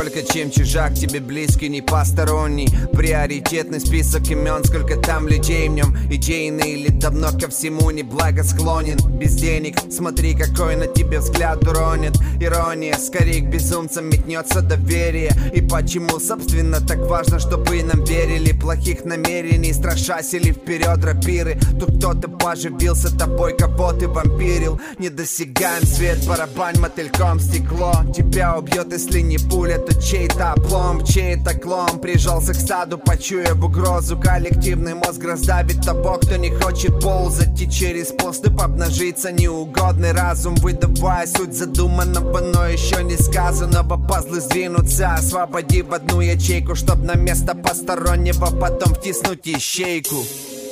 Сколько чем чужак, тебе близкий, не посторонний. Приоритетный список имен, сколько там людей в нем. Идейный или давно ко всему не благосклонен. Без денег, смотри, какой на тебе взгляд уронит. Ирония, скорее к безумцам метнется доверие. И почему, собственно, так важно, чтобы нам верили? Плохих намерений страшасили вперед рапиры. Тут кто-то поживился тобой, кого ты вампирил. Недосягаем свет, барабань мотыльком стекло. Тебя убьет, если не пуля, то чей-то облом. Чей-то клон прижался к стаду, почуяв угрозу. Коллективный мозг раздавит того, кто не хочет ползать. И через поступ обнажится неугодный разум, выдавая суть задуманного, но еще не сказанного. Пазлы сдвинутся, освободи в одну ячейку, чтоб на место постороннего потом втиснуть ищейку.